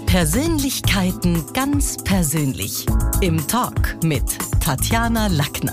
Persönlichkeiten ganz persönlich. Im Talk mit Tatjana Lackner.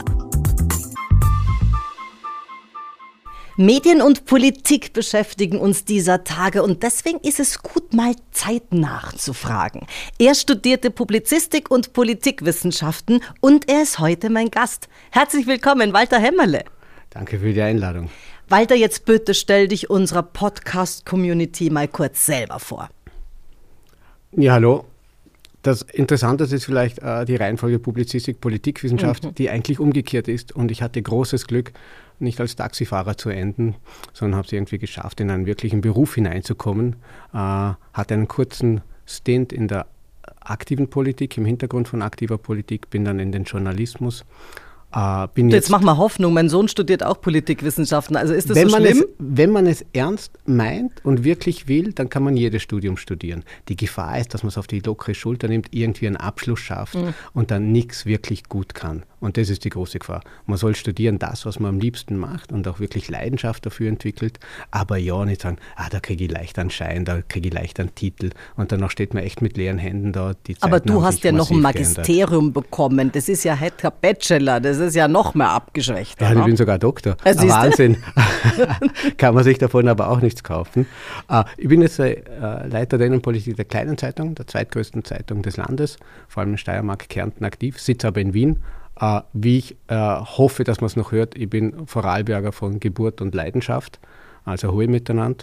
Medien und Politik beschäftigen uns dieser Tage und deswegen ist es gut, mal Zeit nachzufragen. Er studierte Publizistik und Politikwissenschaften und er ist heute mein Gast. Herzlich willkommen, Walter Hämmerle. Danke für die Einladung. Walter, jetzt bitte stell dich unserer Podcast-Community mal kurz selber vor. Ja, hallo. Das Interessante ist vielleicht die Reihenfolge Publizistik, Politikwissenschaft, die eigentlich umgekehrt ist. Und ich hatte großes Glück, nicht als Taxifahrer zu enden, sondern habe es irgendwie geschafft, in einen wirklichen Beruf hineinzukommen. Hatte einen kurzen Stint in der aktiven Politik, im Hintergrund von aktiver Politik, bin dann in den Journalismus. Jetzt mach mal Hoffnung, mein Sohn studiert auch Politikwissenschaften, also ist das so schlimm? Wenn man es ernst meint und wirklich will, dann kann man jedes Studium studieren. Die Gefahr ist, dass man es auf die lockere Schulter nimmt, irgendwie einen Abschluss schafft und dann nichts wirklich gut kann. Und das ist die große Gefahr. Man soll studieren das, was man am liebsten macht und auch wirklich Leidenschaft dafür entwickelt, aber ja nicht sagen, da kriege ich leicht einen Schein, da kriege ich leicht einen Titel und danach steht man echt mit leeren Händen da. Aber du hast ja noch ein Magisterium bekommen, das ist ja heute Bachelor, das ist ja noch mehr abgeschwächt. Ja, ich bin sogar Doktor. Wahnsinn. Kann man sich davon aber auch nichts kaufen. Ich bin jetzt Leiter der Innenpolitik der kleinen Zeitung, der zweitgrößten Zeitung des Landes, vor allem in Steiermark, Kärnten aktiv, sitze aber in Wien. Wie ich hoffe, dass man es noch hört, ich bin Vorarlberger von Geburt und Leidenschaft, also Hoi miteinander.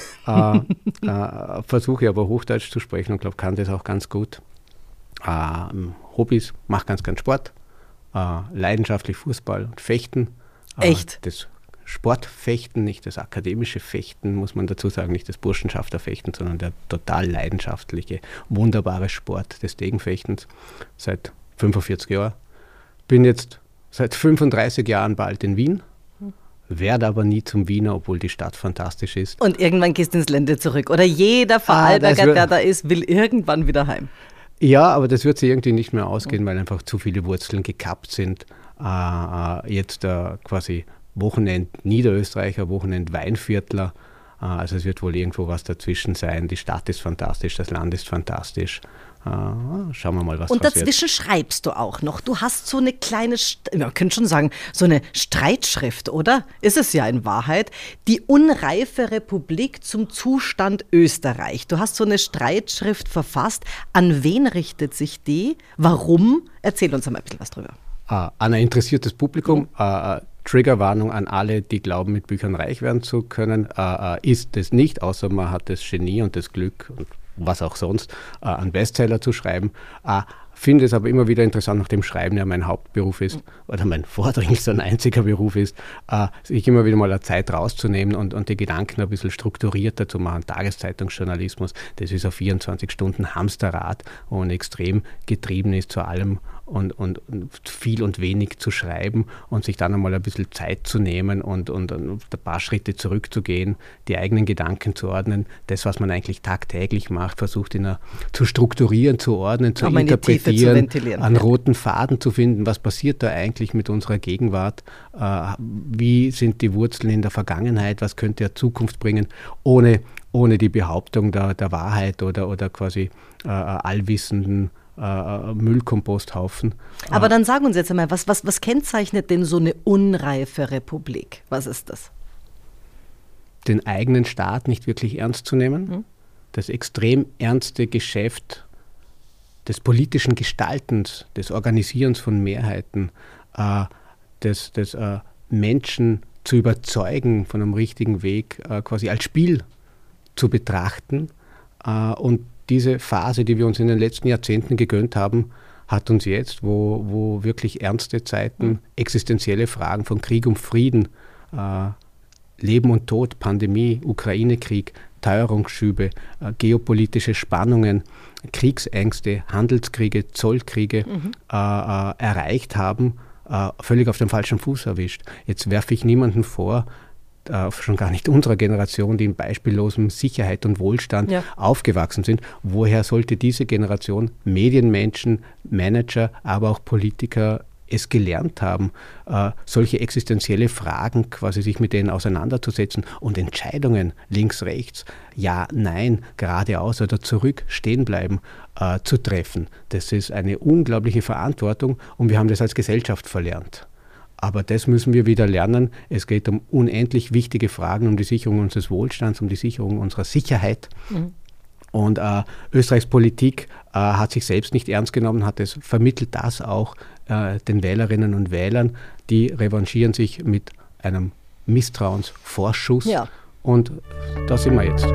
Versuche aber Hochdeutsch zu sprechen und glaube, kann das auch ganz gut. Hobbys, mache ganz Sport, leidenschaftlich Fußball und Fechten. Echt? Das Sportfechten, nicht das akademische Fechten, muss man dazu sagen, nicht das Burschenschafterfechten, sondern der total leidenschaftliche, wunderbare Sport des Degenfechtens seit 45 Jahren. Bin jetzt seit 35 Jahren bald in Wien, werde aber nie zum Wiener, obwohl die Stadt fantastisch ist. Und irgendwann gehst du ins Ländle zurück. Oder jeder Vorarlberger, der da ist, will irgendwann wieder heim. Ja, aber das wird sich irgendwie nicht mehr ausgehen, weil einfach zu viele Wurzeln gekappt sind. Jetzt quasi Wochenend Niederösterreicher, Wochenend Weinviertler. Also es wird wohl irgendwo was dazwischen sein. Die Stadt ist fantastisch, das Land ist fantastisch. Schauen wir mal, was und passiert. Und dazwischen schreibst du auch noch. Du hast so eine kleine, man könnte schon sagen, so eine Streitschrift, oder? Ist es ja in Wahrheit. Die unreife Republik zum Zustand Österreich. Du hast so eine Streitschrift verfasst. An wen richtet sich die? Warum? Erzähl uns einmal ein bisschen was drüber. An ein interessiertes Publikum. Triggerwarnung an alle, die glauben, mit Büchern reich werden zu können. Ist es nicht, außer man hat das Genie und das Glück und was auch sonst, einen Bestseller zu schreiben. Finde es aber immer wieder interessant, nachdem Schreiben ja mein Hauptberuf ist oder mein vordringlichster und einziger Beruf ist, sich immer wieder mal eine Zeit rauszunehmen und die Gedanken ein bisschen strukturierter zu machen. Tageszeitungsjournalismus, das ist ein 24 Stunden Hamsterrad, wo man extrem getrieben ist zu allem und viel und wenig zu schreiben und sich dann einmal ein bisschen Zeit zu nehmen und ein paar Schritte zurückzugehen, die eigenen Gedanken zu ordnen, das, was man eigentlich tagtäglich macht, versucht zu strukturieren, zu ordnen, zu interpretieren, einen roten Faden zu finden, was passiert da eigentlich mit unserer Gegenwart, wie sind die Wurzeln in der Vergangenheit, was könnte ja Zukunft bringen, ohne die Behauptung der Wahrheit oder quasi allwissenden Müllkomposthaufen. Aber dann sag uns jetzt einmal, was kennzeichnet denn so eine unreife Republik? Was ist das? Den eigenen Staat nicht wirklich ernst zu nehmen, das extrem ernste Geschäft des politischen Gestaltens, des Organisierens von Mehrheiten, des Menschen zu überzeugen von einem richtigen Weg, quasi als Spiel zu betrachten und diese Phase, die wir uns in den letzten Jahrzehnten gegönnt haben, hat uns jetzt, wo wirklich ernste Zeiten, existenzielle Fragen von Krieg und Frieden, Leben und Tod, Pandemie, Ukraine-Krieg, Teuerungsschübe, geopolitische Spannungen, Kriegsängste, Handelskriege, Zollkriege erreicht haben, völlig auf dem falschen Fuß erwischt. Jetzt werfe ich niemanden vor, schon gar nicht unserer Generation, die in beispiellosem Sicherheit und Wohlstand aufgewachsen sind. Woher sollte diese Generation Medienmenschen, Manager, aber auch Politiker es gelernt haben, solche existenzielle Fragen quasi sich mit denen auseinanderzusetzen und Entscheidungen links, rechts, ja, nein, geradeaus oder zurück, stehen bleiben, zu treffen. Das ist eine unglaubliche Verantwortung und wir haben das als Gesellschaft verlernt. Aber das müssen wir wieder lernen. Es geht um unendlich wichtige Fragen, um die Sicherung unseres Wohlstands, um die Sicherung unserer Sicherheit. Mhm. Und Österreichs Politik hat sich selbst nicht ernst genommen, vermittelt das auch den Wählerinnen und Wählern. Die revanchieren sich mit einem Misstrauensvorschuss. Ja. Und da sind wir jetzt.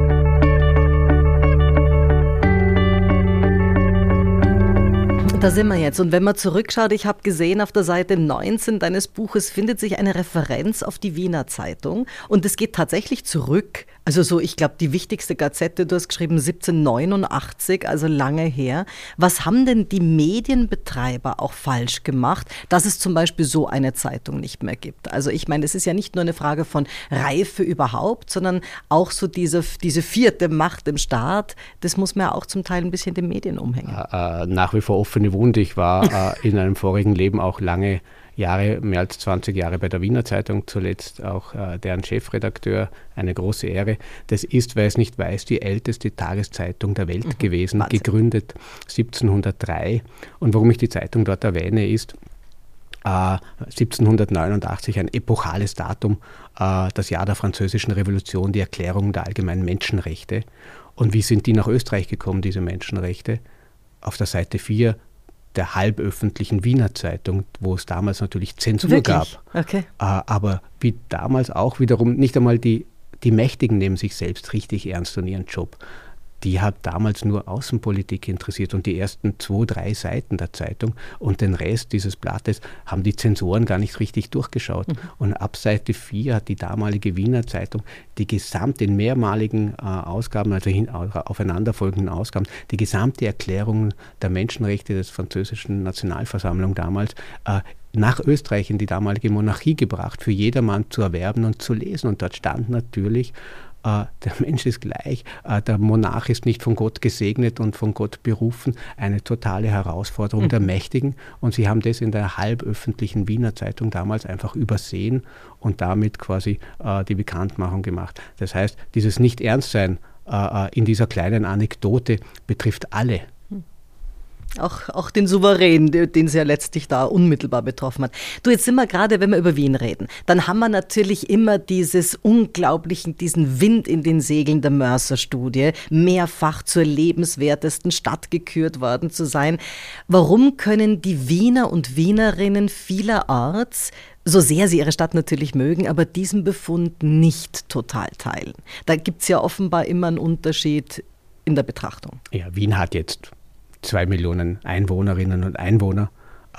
Da sind wir jetzt. Und wenn man zurückschaut, ich habe gesehen, auf der Seite 19 deines Buches findet sich eine Referenz auf die Wiener Zeitung. Und es geht tatsächlich zurück. Also so, ich glaube, die wichtigste Gazette, du hast geschrieben 1789, also lange her. Was haben denn die Medienbetreiber auch falsch gemacht, dass es zum Beispiel so eine Zeitung nicht mehr gibt? Also ich meine, es ist ja nicht nur eine Frage von Reife überhaupt, sondern auch so diese vierte Macht im Staat, das muss man ja auch zum Teil ein bisschen den Medien umhängen. Nach wie vor offene Wunde. Ich war in einem vorigen Leben auch lange Jahre, mehr als 20 Jahre bei der Wiener Zeitung, zuletzt auch deren Chefredakteur, eine große Ehre. Das ist, wer es nicht weiß, die älteste Tageszeitung der Welt gewesen, Wahnsinn. Gegründet 1703. Und warum ich die Zeitung dort erwähne, ist 1789 ein epochales Datum, das Jahr der Französischen Revolution, die Erklärung der allgemeinen Menschenrechte. Und wie sind die nach Österreich gekommen, diese Menschenrechte? Auf der Seite 4 der halböffentlichen Wiener Zeitung, wo es damals natürlich Zensur Wirklich? Gab. Okay. Aber wie damals auch wiederum nicht einmal die Mächtigen nehmen sich selbst richtig ernst und ihren Job. Die hat damals nur Außenpolitik interessiert und die ersten 2, 3 Seiten der Zeitung und den Rest dieses Blattes haben die Zensoren gar nicht richtig durchgeschaut. Und ab Seite 4 hat die damalige Wiener Zeitung die gesamte, in mehrmaligen Ausgaben, also aufeinanderfolgenden Ausgaben, die gesamte Erklärung der Menschenrechte des französischen Nationalversammlung damals nach Österreich in die damalige Monarchie gebracht, für jedermann zu erwerben und zu lesen. Und dort stand natürlich, der Mensch ist gleich, der Monarch ist nicht von Gott gesegnet und von Gott berufen, eine totale Herausforderung der Mächtigen. Und sie haben das in der halböffentlichen Wiener Zeitung damals einfach übersehen und damit quasi die Bekanntmachung gemacht. Das heißt, dieses Nicht-Ernstsein in dieser kleinen Anekdote betrifft alle. Auch den Souverän, den es ja letztlich da unmittelbar betroffen hat. Du, jetzt sind wir gerade, wenn wir über Wien reden, dann haben wir natürlich immer diesen Wind in den Segeln der Mercer-Studie, mehrfach zur lebenswertesten Stadt gekürt worden zu sein. Warum können die Wiener und Wienerinnen vielerorts, so sehr sie ihre Stadt natürlich mögen, aber diesen Befund nicht total teilen? Da gibt es ja offenbar immer einen Unterschied in der Betrachtung. Ja, Wien hat jetzt 2 Millionen Einwohnerinnen und Einwohner,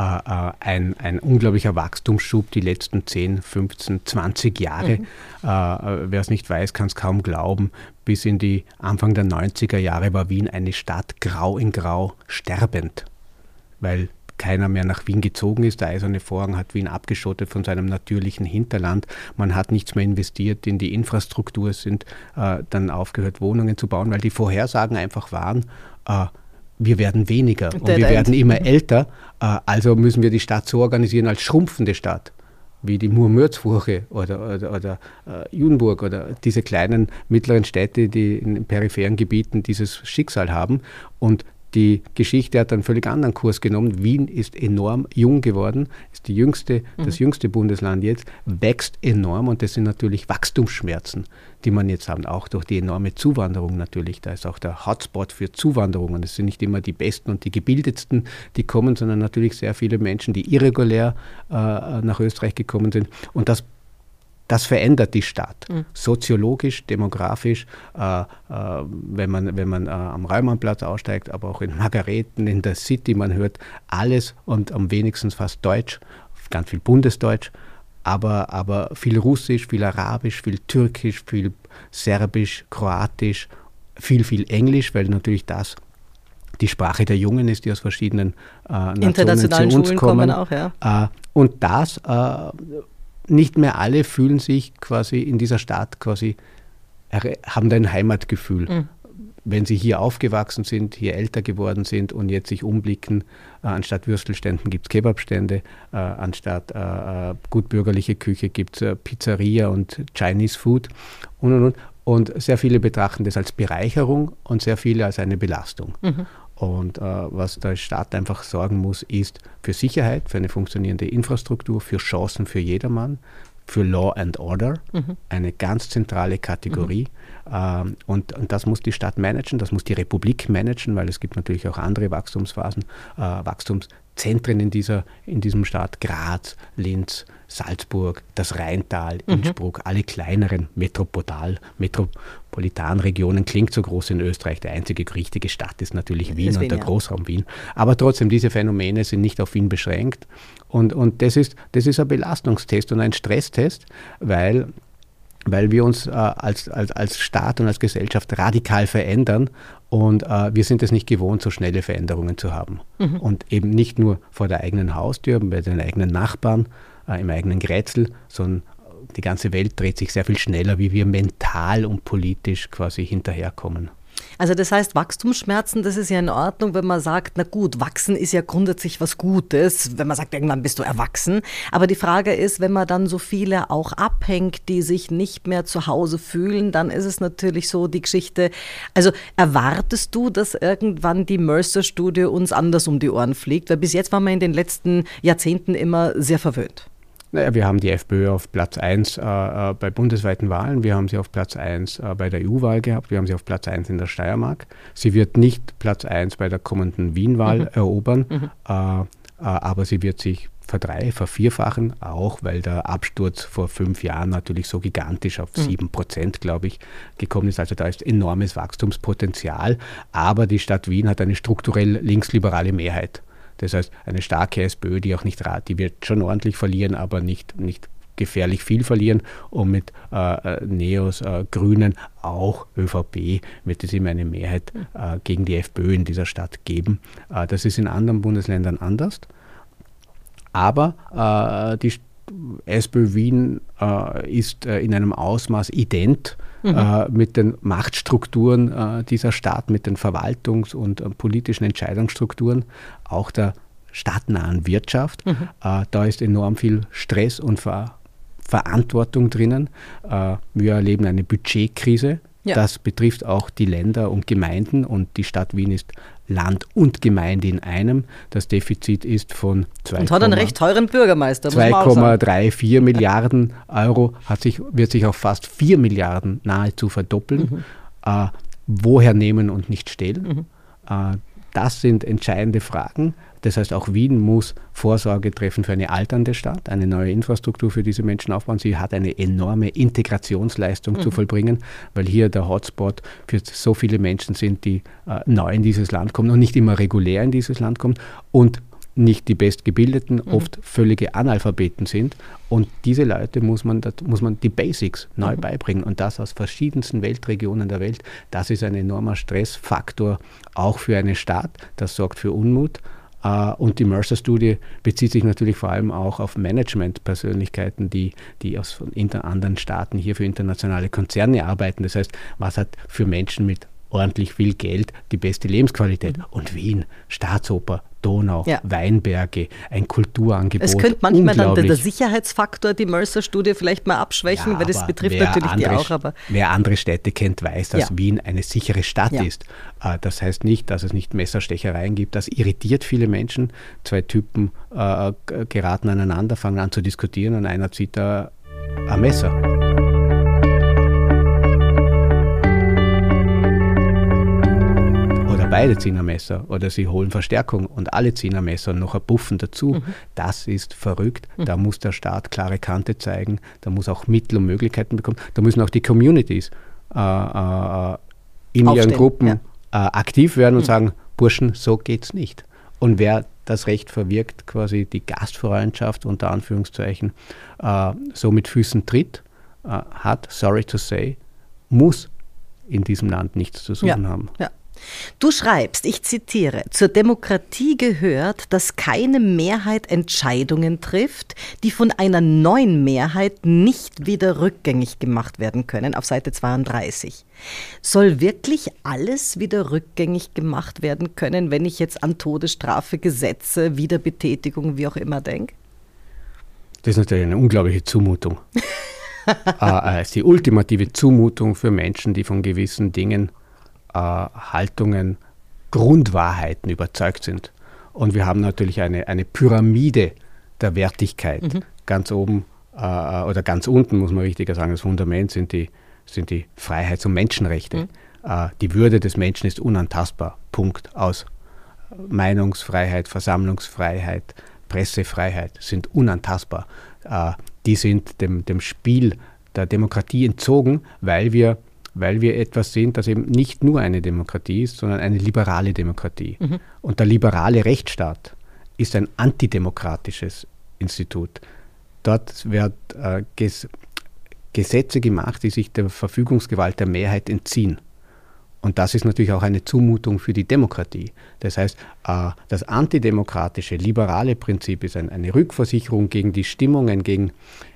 ein unglaublicher Wachstumsschub die letzten 10, 15, 20 Jahre. Wer es nicht weiß, kann es kaum glauben. Bis in die Anfang der 90er Jahre war Wien eine Stadt grau in grau sterbend, weil keiner mehr nach Wien gezogen ist. Der Eiserne Vorhang hat Wien abgeschottet von seinem natürlichen Hinterland. Man hat nichts mehr investiert in die Infrastruktur. Es sind dann aufgehört, Wohnungen zu bauen, weil die Vorhersagen einfach waren, wir werden weniger und wir werden immer älter, also müssen wir die Stadt so organisieren als schrumpfende Stadt, wie die Murmürzwoche oder Junburg oder diese kleinen mittleren Städte, die in peripheren Gebieten dieses Schicksal haben. Und die Geschichte hat einen völlig anderen Kurs genommen. Wien ist enorm jung geworden, ist das jüngste Bundesland jetzt, wächst enorm und das sind natürlich Wachstumsschmerzen, die man jetzt hat, auch durch die enorme Zuwanderung natürlich. Da ist auch der Hotspot für Zuwanderung und es sind nicht immer die Besten und die Gebildetsten, die kommen, sondern natürlich sehr viele Menschen, die irregulär nach Österreich gekommen sind und das verändert die Stadt, soziologisch, demografisch, wenn man am Raumannplatz aussteigt, aber auch in Margareten, in der City, man hört alles und am wenigsten fast Deutsch, ganz viel Bundesdeutsch, aber viel Russisch, viel Arabisch, viel Türkisch, viel Serbisch, Kroatisch, viel Englisch, weil natürlich das die Sprache der Jungen ist, die aus verschiedenen internationalen zu uns Schulen kommen. Auch, ja. Und das nicht mehr alle fühlen sich quasi in dieser Stadt haben ein Heimatgefühl. wenn sie hier aufgewachsen sind, hier älter geworden sind und jetzt sich umblicken, anstatt Würstelständen gibt es Kebabstände, anstatt gutbürgerliche Küche gibt es Pizzeria und Chinese Food und. Und sehr viele betrachten das als Bereicherung und sehr viele als eine Belastung. Und was der Staat einfach sorgen muss, ist für Sicherheit, für eine funktionierende Infrastruktur, für Chancen für jedermann, für Law and Order, eine ganz zentrale Kategorie. Und das muss die Stadt managen, das muss die Republik managen, weil es gibt natürlich auch andere Wachstumsphasen, Wachstumszentren in diesem Staat, Graz, Linz, Salzburg, das Rheintal, Innsbruck, alle kleineren Metropolitanregionen, klingt so groß in Österreich. Die einzige richtige Stadt ist natürlich Wien und der Großraum Wien. Aber trotzdem, diese Phänomene sind nicht auf Wien beschränkt. Und das ist ein Belastungstest und ein Stresstest, weil wir uns als Staat und als Gesellschaft radikal verändern und wir sind es nicht gewohnt, so schnelle Veränderungen zu haben. Und eben nicht nur vor der eigenen Haustür, bei den eigenen Nachbarn, im eigenen Grätzl, sondern die ganze Welt dreht sich sehr viel schneller, wie wir mental und politisch quasi hinterherkommen. Also das heißt, Wachstumsschmerzen, das ist ja in Ordnung, wenn man sagt, na gut, wachsen ist ja grundsätzlich was Gutes, wenn man sagt, irgendwann bist du erwachsen. Aber die Frage ist, wenn man dann so viele auch abhängt, die sich nicht mehr zu Hause fühlen, dann ist es natürlich so die Geschichte, also erwartest du, dass irgendwann die Mercer-Studie uns anders um die Ohren fliegt? Weil bis jetzt waren wir in den letzten Jahrzehnten immer sehr verwöhnt. Naja, wir haben die FPÖ auf Platz 1 bei bundesweiten Wahlen, wir haben sie auf Platz 1 bei der EU-Wahl gehabt, wir haben sie auf Platz 1 in der Steiermark. Sie wird nicht Platz 1 bei der kommenden Wien-Wahl erobern, aber sie wird sich vervierfachen, auch weil der Absturz vor 5 Jahren natürlich so gigantisch auf 7%, glaube ich, gekommen ist. Also da ist enormes Wachstumspotenzial, aber die Stadt Wien hat eine strukturell linksliberale Mehrheit. Das heißt, eine starke SPÖ, die wird schon ordentlich verlieren, aber nicht gefährlich viel verlieren. Und mit Neos, Grünen, auch ÖVP, wird es immer eine Mehrheit gegen die FPÖ in dieser Stadt geben. Das ist in anderen Bundesländern anders. Aber die SPÖ Wien ist in einem Ausmaß ident mit den Machtstrukturen dieser Stadt, mit den Verwaltungs- und politischen Entscheidungsstrukturen, auch der stadtnahen Wirtschaft. Da ist enorm viel Stress und Verantwortung drinnen. Wir erleben eine Budgetkrise. Ja. Das betrifft auch die Länder und Gemeinden und die Stadt Wien ist Land und Gemeinde in einem. Das Defizit ist von 2, und hat einen recht teuren Bürgermeister, muss man auch sagen. 2,34 Milliarden Euro, wird sich auf fast 4 Milliarden nahezu verdoppeln. Woher nehmen und nicht stehlen? Das sind entscheidende Fragen. Das heißt, auch Wien muss Vorsorge treffen für eine alternde Stadt, eine neue Infrastruktur für diese Menschen aufbauen. Sie hat eine enorme Integrationsleistung zu vollbringen, weil hier der Hotspot für so viele Menschen sind, die neu in dieses Land kommen und nicht immer regulär in dieses Land kommen und nicht die Bestgebildeten, oft völlige Analphabeten sind. Und diese Leute muss man die Basics neu beibringen. Und das aus verschiedensten Weltregionen der Welt. Das ist ein enormer Stressfaktor, auch für eine Stadt. Das sorgt für Unmut. Und die Mercer-Studie bezieht sich natürlich vor allem auch auf Management-Persönlichkeiten, die aus anderen Staaten hier für internationale Konzerne arbeiten. Das heißt, was hat für Menschen mit ordentlich viel Geld die beste Lebensqualität? Und Wien, Staatsoper, Donau, Weinberge, ein Kulturangebot. Es könnte manchmal dann der Sicherheitsfaktor, die Mercer-Studie vielleicht mal abschwächen, weil das betrifft natürlich die auch. Aber wer andere Städte kennt, weiß, dass Wien eine sichere Stadt ist. Das heißt nicht, dass es nicht Messerstechereien gibt. Das irritiert viele Menschen. 2 Typen geraten aneinander, fangen an zu diskutieren und einer zieht da ein Messer. Beide ziehen ein Messer oder sie holen Verstärkung und alle ziehen ein Messer und noch ein Buffen dazu. Das ist verrückt. Da muss der Staat klare Kante zeigen. Da muss auch Mittel und Möglichkeiten bekommen. Da müssen auch die Communities in ihren Gruppen aktiv werden und sagen, Burschen, so geht's nicht. Und wer das Recht verwirkt, quasi die Gastfreundschaft unter Anführungszeichen, so mit Füßen tritt, hat, sorry to say, muss in diesem Land nichts zu suchen haben. Ja. Du schreibst, ich zitiere, zur Demokratie gehört, dass keine Mehrheit Entscheidungen trifft, die von einer neuen Mehrheit nicht wieder rückgängig gemacht werden können, auf Seite 32. Soll wirklich alles wieder rückgängig gemacht werden können, wenn ich jetzt an Todesstrafe, Gesetze, Wiederbetätigung, wie auch immer denke? Das ist natürlich eine unglaubliche Zumutung. Es ist die ultimative Zumutung für Menschen, die von gewissen Dingen, Haltungen, Grundwahrheiten überzeugt sind. Und wir haben natürlich eine Pyramide der Wertigkeit. Ganz oben oder ganz unten, muss man richtiger sagen, das Fundament sind die Freiheits- und Menschenrechte. Die Würde des Menschen ist unantastbar. Punkt. Aus. Meinungsfreiheit, Versammlungsfreiheit, Pressefreiheit sind unantastbar. Die sind dem Spiel der Demokratie entzogen, weil wir etwas sind, das eben nicht nur eine Demokratie ist, sondern eine liberale Demokratie. Und der liberale Rechtsstaat ist ein antidemokratisches Institut. Dort werden Gesetze gemacht, die sich der Verfügungsgewalt der Mehrheit entziehen. Und das ist natürlich auch eine Zumutung für die Demokratie. Das heißt, das antidemokratische, liberale Prinzip ist eine Rückversicherung gegen die Stimmungen, gegen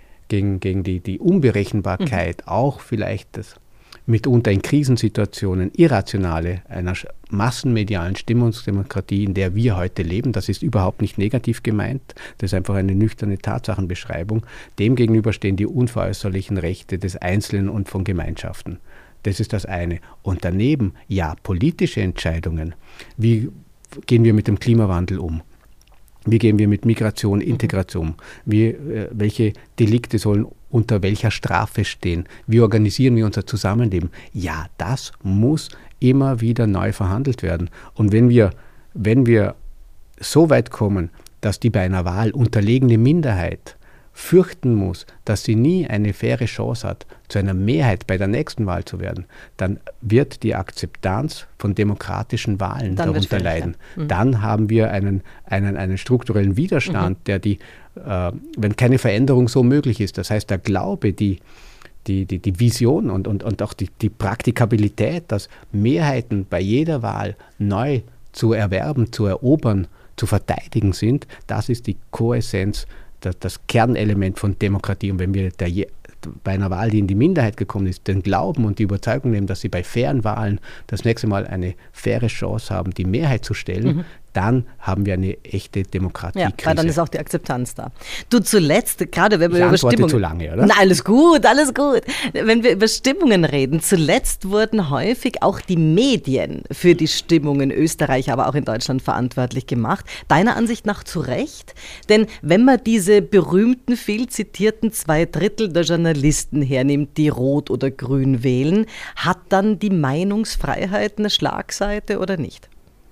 die Unberechenbarkeit, auch vielleicht das mitunter in Krisensituationen irrationale einer massenmedialen Stimmungsdemokratie, in der wir heute leben. Das ist überhaupt nicht negativ gemeint. Das ist einfach eine nüchterne Tatsachenbeschreibung. Demgegenüber stehen die unveräußerlichen Rechte des Einzelnen und von Gemeinschaften. Das ist das eine. Und daneben, ja, politische Entscheidungen. Wie gehen wir mit dem Klimawandel um? Wie gehen wir mit Migration, Integration? Welche Delikte sollen unter welcher Strafe stehen? Wie organisieren wir unser Zusammenleben? Ja, das muss immer wieder neu verhandelt werden. Und wenn wir so weit kommen, dass die bei einer Wahl unterlegene Minderheit fürchten muss, dass sie nie eine faire Chance hat, zu einer Mehrheit bei der nächsten Wahl zu werden, dann wird die Akzeptanz von demokratischen Wahlen darunter leiden. Dann haben wir einen strukturellen Widerstand, der wenn keine Veränderung so möglich ist, das heißt der Glaube, die Vision und auch die Praktikabilität, dass Mehrheiten bei jeder Wahl neu zu erwerben, zu erobern, zu verteidigen sind, das ist die Koessenz, das Kernelement von Demokratie. Und wenn wir bei einer Wahl, die in die Minderheit gekommen ist, den Glauben und die Überzeugung nehmen, dass sie bei fairen Wahlen das nächste Mal eine faire Chance haben, die Mehrheit zu stellen, dann haben wir eine echte Demokratiekrise. Ja, weil dann ist auch die Akzeptanz da. Du zuletzt, gerade wenn wir über Stimmungen... zu lange, oder? Nein, alles gut, alles gut. Wenn wir über Stimmungen reden, zuletzt wurden häufig auch die Medien für die Stimmung in Österreich, aber auch in Deutschland verantwortlich gemacht. Deiner Ansicht nach zu Recht? Denn wenn man diese berühmten, viel zitierten 2/3 der Journalisten hernimmt, die rot oder grün wählen, hat dann die Meinungsfreiheit eine Schlagseite oder nicht?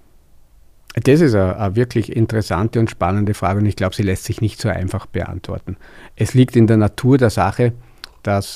Das ist eine wirklich interessante und spannende Frage und ich glaube, sie lässt sich nicht so einfach beantworten. Es liegt in der Natur der Sache, dass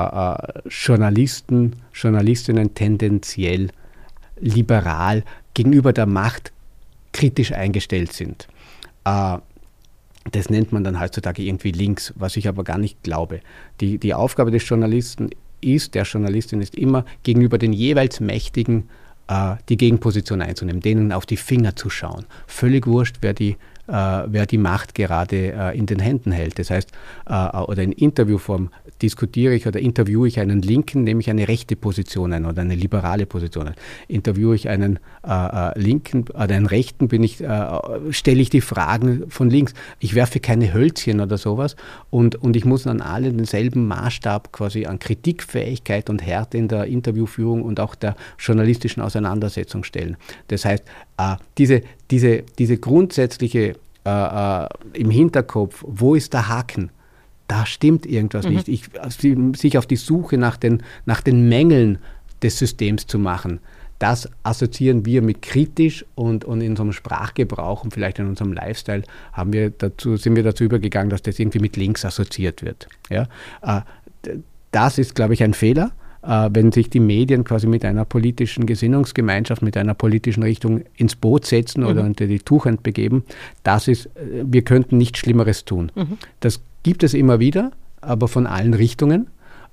Journalistinnen tendenziell liberal gegenüber der Macht kritisch eingestellt sind. Das nennt man dann heutzutage irgendwie links, was ich aber gar nicht glaube. Die Aufgabe des Journalisten der Journalistin ist immer, gegenüber den jeweils Mächtigen die Gegenposition einzunehmen, denen auf die Finger zu schauen. Völlig wurscht, wer die Macht gerade in den Händen hält. Das heißt, oder in Interviewform diskutiere ich oder interviewe ich einen Linken, nehme ich eine rechte Position ein oder eine liberale Position ein. Interviewe ich einen Linken oder einen Rechten, stelle ich die Fragen von links. Ich werfe keine Hölzchen oder sowas und ich muss an alle denselben Maßstab quasi an Kritikfähigkeit und Härte in der Interviewführung und auch der journalistischen Auseinandersetzung stellen. Das heißt, diese grundsätzliche im Hinterkopf, wo ist der Haken? Da stimmt irgendwas nicht. Sich auf die Suche nach den Mängeln des Systems zu machen, das assoziieren wir mit kritisch und in unserem Sprachgebrauch und vielleicht in unserem Lifestyle sind wir dazu übergegangen, dass das irgendwie mit links assoziiert wird. Ja? Das ist, glaube ich, ein Fehler. Wenn sich die Medien quasi mit einer politischen Gesinnungsgemeinschaft, mit einer politischen Richtung ins Boot setzen oder unter die Tuchhand begeben, wir könnten nichts Schlimmeres tun. Das gibt es immer wieder, aber von allen Richtungen.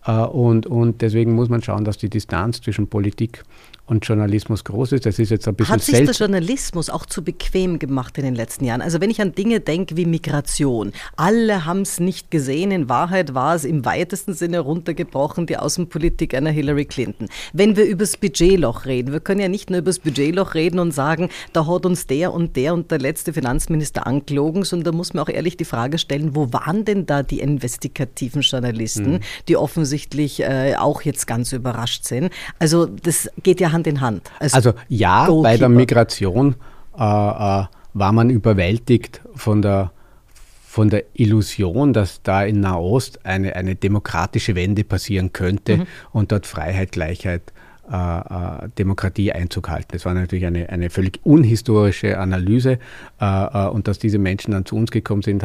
Und deswegen muss man schauen, dass die Distanz zwischen Politik und Journalismus groß ist. Das ist jetzt ein bisschen Hat sich der Journalismus auch zu bequem gemacht in den letzten Jahren? Also wenn ich an Dinge denke wie Migration, alle haben es nicht gesehen. In Wahrheit war es im weitesten Sinne runtergebrochen die Außenpolitik einer Hillary Clinton. Wenn wir über das Budgetloch reden, wir können ja nicht nur über das Budgetloch reden und sagen, da hat uns der und der letzte Finanzminister angelogen, sondern da muss man auch ehrlich die Frage stellen, wo waren denn da die investigativen Journalisten, die offensichtlich auch jetzt ganz überrascht sind? Also das geht ja Hand in Hand. Also ja, Goalkeeper. Bei der Migration war man überwältigt von der Illusion, dass da in Nahost eine demokratische Wende passieren könnte und dort Freiheit, Gleichheit, Demokratie Einzug halten. Das war natürlich eine völlig unhistorische Analyse und dass diese Menschen dann zu uns gekommen sind,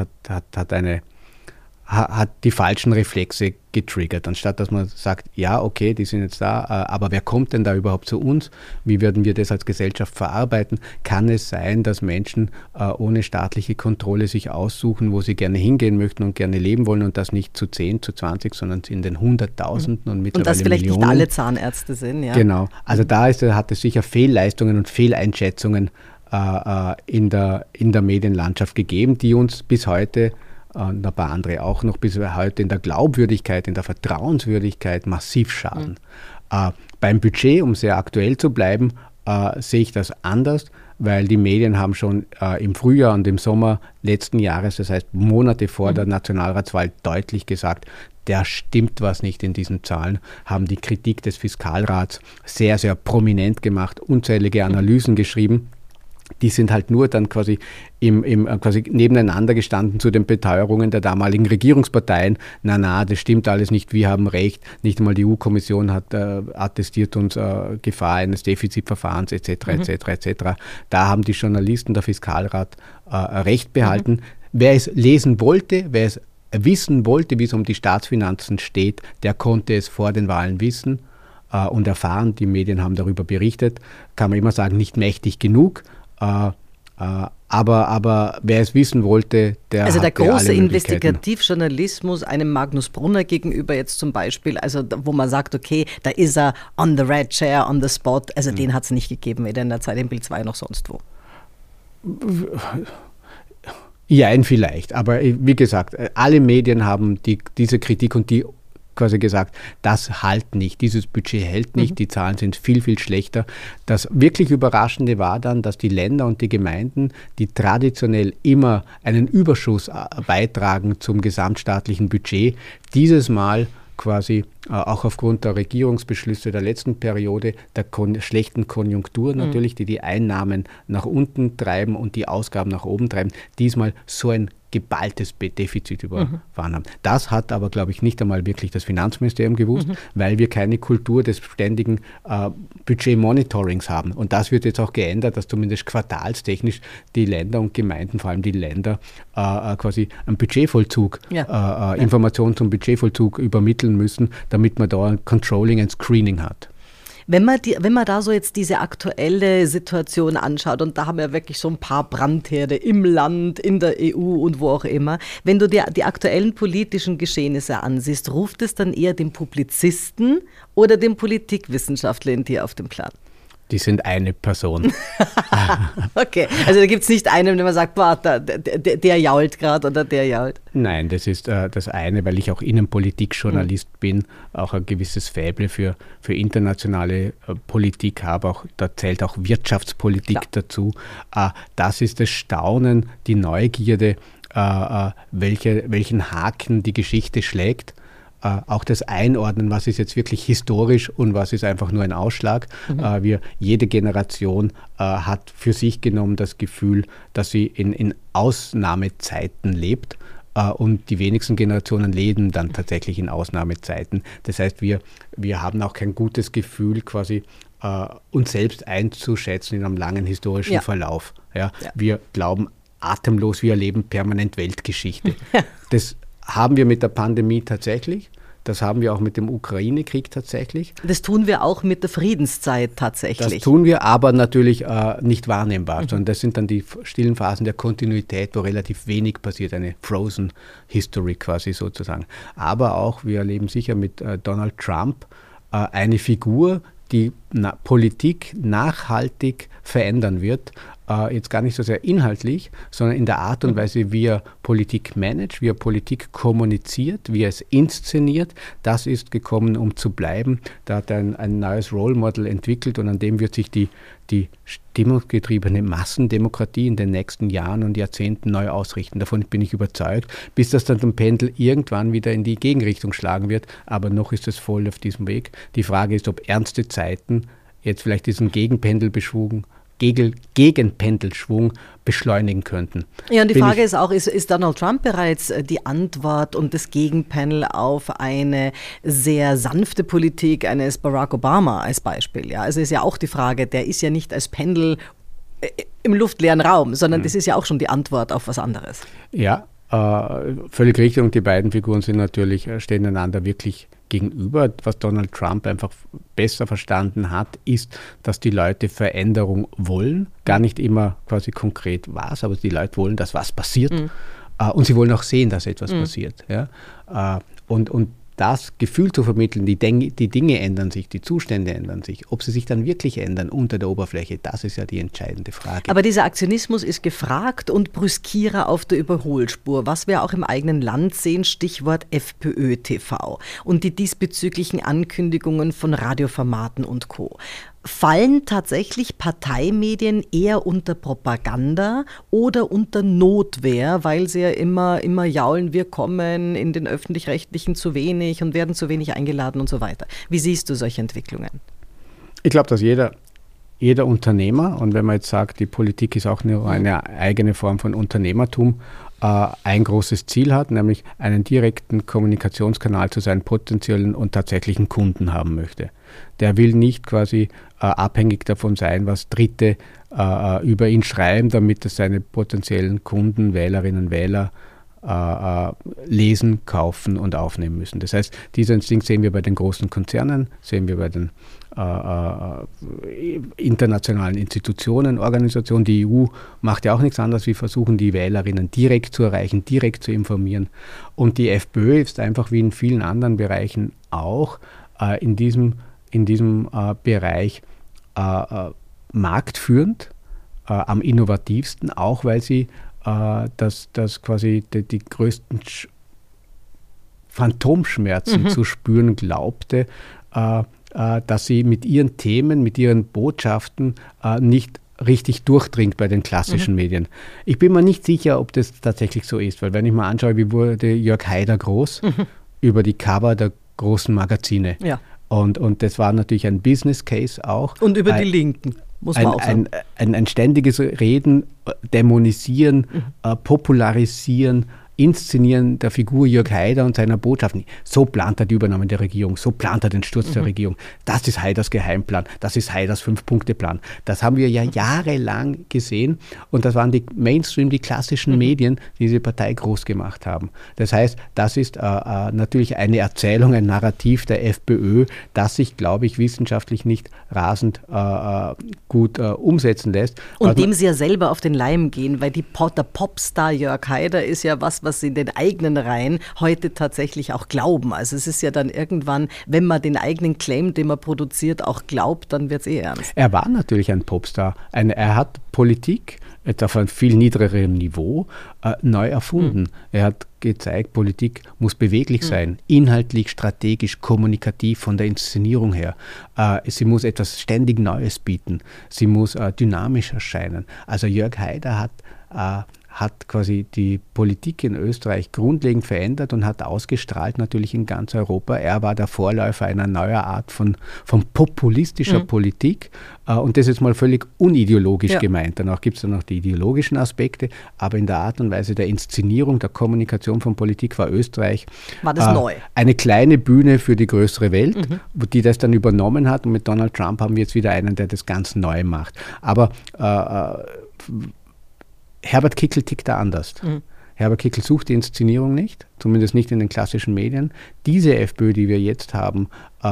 hat die falschen Reflexe getriggert. Anstatt dass man sagt, ja, okay, die sind jetzt da, aber wer kommt denn da überhaupt zu uns? Wie werden wir das als Gesellschaft verarbeiten? Kann es sein, dass Menschen ohne staatliche Kontrolle sich aussuchen, wo sie gerne hingehen möchten und gerne leben wollen und das nicht zu 10, zu 20, sondern in den Hunderttausenden und mittlerweile Und dass vielleicht Millionen. Nicht alle Zahnärzte sind, ja. Genau. Also da hat es sicher Fehlleistungen und Fehleinschätzungen in der Medienlandschaft gegeben, die uns bis heute und ein paar andere auch noch bis heute in der Glaubwürdigkeit, in der Vertrauenswürdigkeit massiv schaden. Beim Budget, um sehr aktuell zu bleiben, sehe ich das anders, weil die Medien haben schon im Frühjahr und im Sommer letzten Jahres, das heißt Monate vor der Nationalratswahl, deutlich gesagt, da stimmt was nicht in diesen Zahlen, haben die Kritik des Fiskalrats sehr, sehr prominent gemacht, unzählige Analysen geschrieben. Die sind halt nur dann quasi quasi nebeneinander gestanden zu den Beteuerungen der damaligen Regierungsparteien. Das stimmt alles nicht, wir haben recht. Nicht einmal die EU-Kommission hat attestiert uns Gefahr eines Defizitverfahrens etc. etc. Da haben die Journalisten, der Fiskalrat Recht behalten. Wer es lesen wollte, wer es wissen wollte, wie es um die Staatsfinanzen steht, der konnte es vor den Wahlen wissen und erfahren. Die Medien haben darüber berichtet. Kann man immer sagen, nicht mächtig genug. Aber wer es wissen wollte, der Also der große alle Investigativjournalismus einem Magnus Brunner gegenüber jetzt zum Beispiel, also wo man sagt, okay, da ist er on the red chair, on the spot, also den hat es nicht gegeben, weder in der Zeit im Bild 2 noch sonst wo. Ja, vielleicht, aber wie gesagt, alle Medien haben diese Kritik und die quasi gesagt, das halt nicht, dieses Budget hält nicht, die Zahlen sind viel, viel schlechter. Das wirklich Überraschende war dann, dass die Länder und die Gemeinden, die traditionell immer einen Überschuss beitragen zum gesamtstaatlichen Budget, dieses Mal quasi auch aufgrund der Regierungsbeschlüsse der letzten Periode, der schlechten Konjunktur natürlich, die Einnahmen nach unten treiben und die Ausgaben nach oben treiben, diesmal so ein geballtes Defizit überfahren haben. Das hat aber, glaube ich, nicht einmal wirklich das Finanzministerium gewusst, weil wir keine Kultur des ständigen Budget-Monitorings haben. Und das wird jetzt auch geändert, dass zumindest quartalstechnisch die Länder und Gemeinden, vor allem die Länder, quasi einen Budgetvollzug, Informationen zum Budgetvollzug übermitteln müssen, damit man da ein Controlling and Screening hat. Wenn man da so jetzt diese aktuelle Situation anschaut, und da haben wir wirklich so ein paar Brandherde im Land, in der EU und wo auch immer, wenn du dir die aktuellen politischen Geschehnisse ansiehst, ruft es dann eher den Publizisten oder den Politikwissenschaftler in dir auf den Plan? Die sind eine Person. Okay, also da gibt es nicht einen, der man sagt, boah, der jault gerade oder der jault. Nein, das ist das eine, weil ich auch Innenpolitikjournalist bin, auch ein gewisses Faible für internationale Politik habe, da zählt auch Wirtschaftspolitik dazu. Das ist das Staunen, die Neugierde, welchen Haken die Geschichte schlägt. Auch das Einordnen, was ist jetzt wirklich historisch und was ist einfach nur ein Ausschlag. Jede Generation hat für sich genommen das Gefühl, dass sie in Ausnahmezeiten lebt und die wenigsten Generationen leben dann tatsächlich in Ausnahmezeiten. Das heißt, wir haben auch kein gutes Gefühl, quasi uns selbst einzuschätzen in einem langen historischen Verlauf. Ja? Wir glauben atemlos, wir erleben permanent Weltgeschichte. Das haben wir mit der Pandemie tatsächlich. Das haben wir auch mit dem Ukraine-Krieg tatsächlich. Das tun wir auch mit der Friedenszeit tatsächlich. Das tun wir, aber natürlich nicht wahrnehmbar, sondern das sind dann die stillen Phasen der Kontinuität, wo relativ wenig passiert, eine Frozen History quasi sozusagen. Aber auch, wir erleben sicher mit Donald Trump eine Figur, die Politik nachhaltig verändern wird. Jetzt gar nicht so sehr inhaltlich, sondern in der Art und Weise, wie er Politik managt, wie er Politik kommuniziert, wie er es inszeniert. Das ist gekommen, um zu bleiben. Da hat er ein neues Role Model entwickelt und an dem wird sich die stimmungsgetriebene Massendemokratie in den nächsten Jahren und Jahrzehnten neu ausrichten. Davon bin ich überzeugt, bis das dann dem Pendel irgendwann wieder in die Gegenrichtung schlagen wird. Aber noch ist es voll auf diesem Weg. Die Frage ist, ob ernste Zeiten jetzt vielleicht diesen Gegenpendelschwung beschleunigen könnten. Ja, und die Frage ist auch, ist Donald Trump bereits die Antwort und das Gegenpanel auf eine sehr sanfte Politik eines Barack Obama als Beispiel? Ja, also ist ja auch die Frage, der ist ja nicht als Pendel im luftleeren Raum, sondern das ist ja auch schon die Antwort auf was anderes. Ja, völlig richtig, und die beiden Figuren stehen einander wirklich gegenüber. Was Donald Trump einfach besser verstanden hat, ist, dass die Leute Veränderung wollen. Gar nicht immer quasi konkret was, aber die Leute wollen, dass was passiert. Und sie wollen auch sehen, dass etwas passiert. Ja? Und das Gefühl zu vermitteln, die Dinge ändern sich, die Zustände ändern sich. Ob sie sich dann wirklich ändern unter der Oberfläche, das ist ja die entscheidende Frage. Aber dieser Aktionismus ist gefragt und Brüskierer auf der Überholspur, was wir auch im eigenen Land sehen, Stichwort FPÖ-TV und die diesbezüglichen Ankündigungen von Radioformaten und Co. Fallen tatsächlich Parteimedien eher unter Propaganda oder unter Notwehr, weil sie ja immer jaulen, wir kommen in den Öffentlich-Rechtlichen zu wenig und werden zu wenig eingeladen und so weiter. Wie siehst du solche Entwicklungen? Ich glaube, dass jeder Unternehmer, und wenn man jetzt sagt, die Politik ist auch eine eigene Form von Unternehmertum, ein großes Ziel hat, nämlich einen direkten Kommunikationskanal zu seinen potenziellen und tatsächlichen Kunden haben möchte. Der will nicht quasi abhängig davon sein, was Dritte über ihn schreiben, damit es seine potenziellen Kunden, Wählerinnen und Wähler lesen, kaufen und aufnehmen müssen. Das heißt, dieser Instinkt sehen wir bei den großen Konzernen, sehen wir bei den internationalen Institutionen, Organisationen. Die EU macht ja auch nichts anderes, wie versuchen, die Wählerinnen direkt zu erreichen, direkt zu informieren. Und die FPÖ ist einfach wie in vielen anderen Bereichen auch in diesem Bereich marktführend, am innovativsten, auch weil sie das quasi die größten Phantomschmerzen zu spüren glaubte, dass sie mit ihren Themen, mit ihren Botschaften nicht richtig durchdringt bei den klassischen Medien. Ich bin mir nicht sicher, ob das tatsächlich so ist, weil wenn ich mal anschaue, wie wurde Jörg Haider groß, über die Cover der großen Magazine. Ja. Und das war natürlich ein Business Case auch. Und über die Linken, muss man auch sagen. Ein ständiges Reden, Dämonisieren, Popularisieren, Inszenieren der Figur Jörg Haider und seiner Botschaften. So plant er die Übernahme der Regierung, so plant er den Sturz der Regierung. Das ist Haiders Geheimplan, das ist Haiders 5-Punkte-Plan. Das haben wir ja jahrelang gesehen und das waren die Mainstream, die klassischen Medien, die diese Partei groß gemacht haben. Das heißt, das ist natürlich eine Erzählung, ein Narrativ der FPÖ, das sich, glaube ich, wissenschaftlich nicht rasend gut umsetzen lässt. Und dem sie ja selber auf den Leim gehen, weil der Popstar Jörg Haider ist ja was sie in den eigenen Reihen heute tatsächlich auch glauben. Also es ist ja dann irgendwann, wenn man den eigenen Claim, den man produziert, auch glaubt, dann wird es ernst. Er war natürlich ein Popstar. Er hat Politik auf einem viel niedrigeren Niveau neu erfunden. Er hat gezeigt, Politik muss beweglich sein, inhaltlich, strategisch, kommunikativ, von der Inszenierung her. Sie muss etwas ständig Neues bieten. Sie muss dynamisch erscheinen. Also Jörg Haider hat quasi die Politik in Österreich grundlegend verändert und hat ausgestrahlt natürlich in ganz Europa. Er war der Vorläufer einer neuen Art von populistischer Politik und das ist jetzt mal völlig unideologisch gemeint. Danach gibt es dann noch die ideologischen Aspekte, aber in der Art und Weise der Inszenierung, der Kommunikation von Politik war Österreich neu. Eine kleine Bühne für die größere Welt, die das dann übernommen hat, und mit Donald Trump haben wir jetzt wieder einen, der das ganz neu macht. Aber Herbert Kickl tickt da anders. Herbert Kickl sucht die Inszenierung nicht, zumindest nicht in den klassischen Medien. Diese FPÖ, die wir jetzt haben,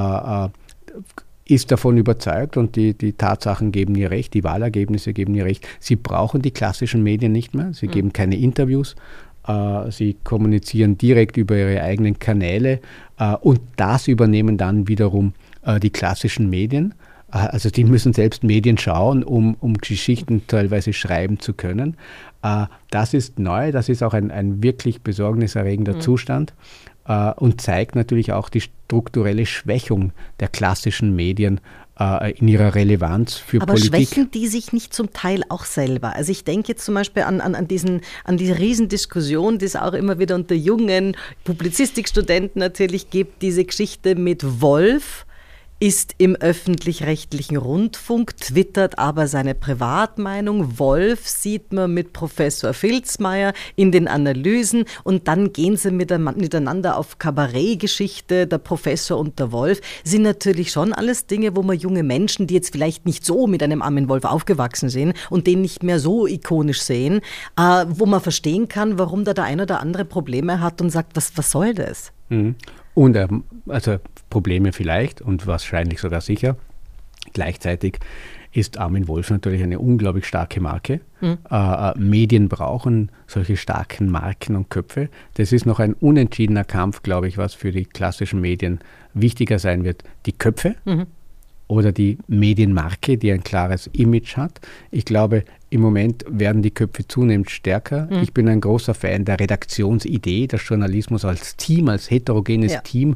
ist davon überzeugt und die Tatsachen geben ihr recht, die Wahlergebnisse geben ihr recht. Sie brauchen die klassischen Medien nicht mehr, sie geben keine Interviews, sie kommunizieren direkt über ihre eigenen Kanäle und das übernehmen dann wiederum die klassischen Medien. Also die müssen selbst Medien schauen, um Geschichten teilweise schreiben zu können. Das ist neu, das ist auch ein wirklich besorgniserregender Zustand und zeigt natürlich auch die strukturelle Schwächung der klassischen Medien in ihrer Relevanz für Politik. Aber schwächen die sich nicht zum Teil auch selber? Also ich denke jetzt zum Beispiel an diese Riesendiskussion, die es auch immer wieder unter jungen Publizistikstudenten natürlich gibt, diese Geschichte mit Wolf, ist im öffentlich-rechtlichen Rundfunk, twittert aber seine Privatmeinung. Wolf sieht man mit Professor Filzmeier in den Analysen und dann gehen sie miteinander auf Kabarettgeschichte, der Professor und der Wolf. Sind natürlich schon alles Dinge, wo man junge Menschen, die jetzt vielleicht nicht so mit einem Armin Wolf aufgewachsen sind und den nicht mehr so ikonisch sehen, wo man verstehen kann, warum da der eine oder andere Probleme hat und sagt, was soll das? Mhm. Und also Probleme vielleicht und wahrscheinlich sogar sicher. Gleichzeitig ist Armin Wolf natürlich eine unglaublich starke Marke. Medien brauchen solche starken Marken und Köpfe. Das ist noch ein unentschiedener Kampf, glaube ich, was für die klassischen Medien wichtiger sein wird. Die Köpfe oder die Medienmarke, die ein klares Image hat. Ich glaube, im Moment werden die Köpfe zunehmend stärker. Ich bin ein großer Fan der Redaktionsidee, dass Journalismus als Team, als heterogenes Team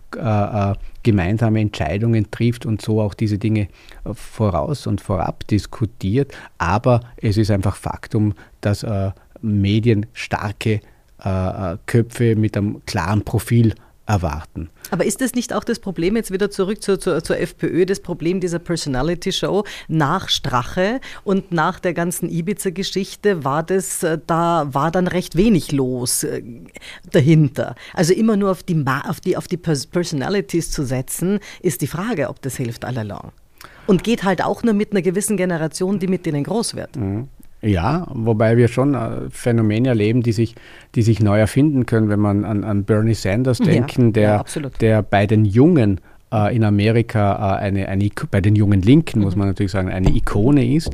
gemeinsame Entscheidungen trifft und so auch diese Dinge voraus und vorab diskutiert. Aber es ist einfach Faktum, dass Medien starke Köpfe mit einem klaren Profil erwarten. Aber ist das nicht auch das Problem, jetzt wieder zurück zur FPÖ, das Problem dieser Personality-Show nach Strache und nach der ganzen Ibiza-Geschichte war dann recht wenig los dahinter. Also immer nur auf die Personalities zu setzen, ist die Frage, ob das hilft allalong. Und geht halt auch nur mit einer gewissen Generation, die mit denen groß wird. Ja, wobei wir schon Phänomene erleben, die sich neu erfinden können, wenn man an Bernie Sanders denken, der bei den Jungen in Amerika bei den jungen Linken, muss man natürlich sagen, eine Ikone ist.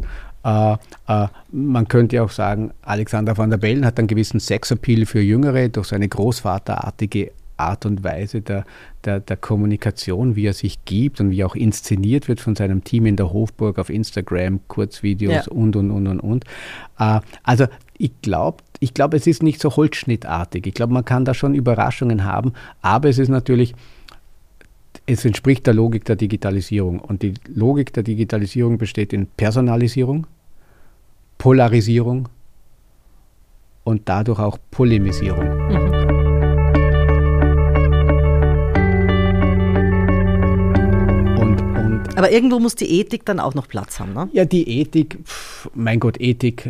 Man könnte auch sagen, Alexander Van der Bellen hat einen gewissen Sexappeal für Jüngere durch seine großvaterartige Art und Weise der Kommunikation, wie er sich gibt und wie auch inszeniert wird von seinem Team in der Hofburg auf Instagram, Kurzvideos und. Also ich glaube, es ist nicht so holzschnittartig. Ich glaube, man kann da schon Überraschungen haben, aber es entspricht der Logik der Digitalisierung. Und die Logik der Digitalisierung besteht in Personalisierung, Polarisierung und dadurch auch Polemisierung. Aber irgendwo muss die Ethik dann auch noch Platz haben, ne? Ja, die Ethik, mein Gott, Ethik,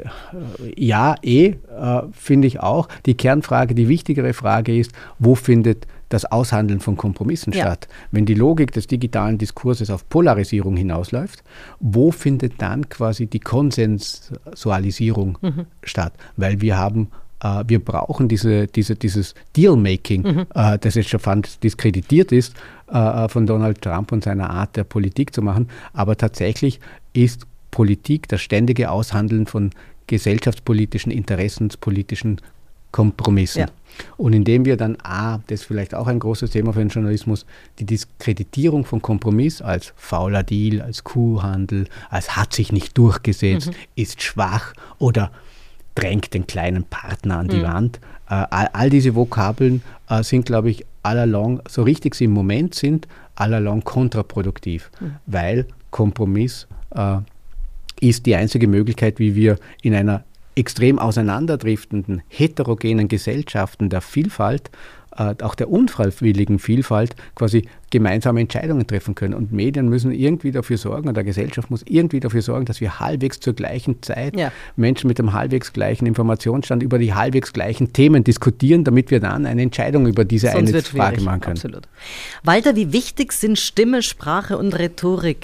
finde ich auch. Die Kernfrage, die wichtigere Frage ist, wo findet das Aushandeln von Kompromissen statt? Wenn die Logik des digitalen Diskurses auf Polarisierung hinausläuft, wo findet dann quasi die Konsensualisierung statt? Weil wir brauchen dieses Deal-Making, das jetzt schon fand diskreditiert ist von Donald Trump und seiner Art der Politik zu machen. Aber tatsächlich ist Politik das ständige Aushandeln von gesellschaftspolitischen, interessenspolitischen Kompromissen. Ja. Und indem wir dann das ist vielleicht auch ein großes Thema für den Journalismus, die Diskreditierung von Kompromiss als fauler Deal, als Kuhhandel, als hat sich nicht durchgesetzt, ist schwach oder drängt den kleinen Partner an die Wand. All diese Vokabeln sind, glaube ich, allalong, so richtig sie im Moment sind, allalong kontraproduktiv, weil Kompromiss ist die einzige Möglichkeit, wie wir in einer extrem auseinanderdriftenden, heterogenen Gesellschaften der Vielfalt, auch der unfreiwilligen Vielfalt, quasi gemeinsame Entscheidungen treffen können. Und Medien müssen irgendwie dafür sorgen, oder Gesellschaft muss irgendwie dafür sorgen, dass wir halbwegs zur gleichen Zeit Menschen mit dem halbwegs gleichen Informationsstand über die halbwegs gleichen Themen diskutieren, damit wir dann eine Entscheidung über diese eine Frage machen können. Absolut. Walter, wie wichtig sind Stimme, Sprache und Rhetorik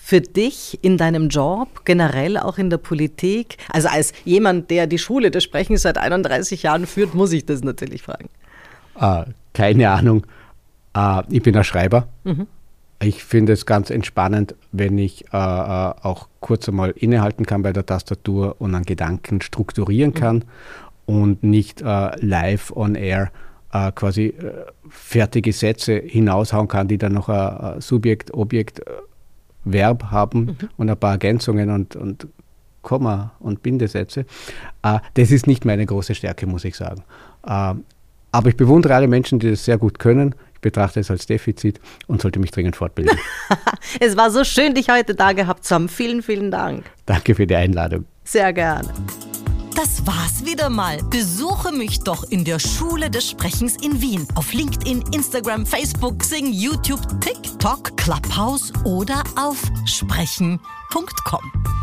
für dich in deinem Job, generell auch in der Politik? Also als jemand, der die Schule des Sprechens seit 31 Jahren führt, muss ich das natürlich fragen. Keine Ahnung. Ich bin ein Schreiber. Ich finde es ganz entspannend, wenn ich auch kurz einmal innehalten kann bei der Tastatur und einen Gedanken strukturieren kann und nicht live on air quasi fertige Sätze hinaushauen kann, die dann noch ein Subjekt, Objekt, Verb haben und ein paar Ergänzungen und Komma und Bindesätze. Das ist nicht meine große Stärke, muss ich sagen. Aber ich bewundere alle Menschen, die das sehr gut können. Ich betrachte es als Defizit und sollte mich dringend fortbilden. Es war so schön, dich heute da gehabt zu haben. Vielen, vielen Dank. Danke für die Einladung. Sehr gerne. Das war's wieder mal. Besuche mich doch in der Schule des Sprechens in Wien. Auf LinkedIn, Instagram, Facebook, Xing, YouTube, TikTok, Clubhouse oder auf sprechen.com.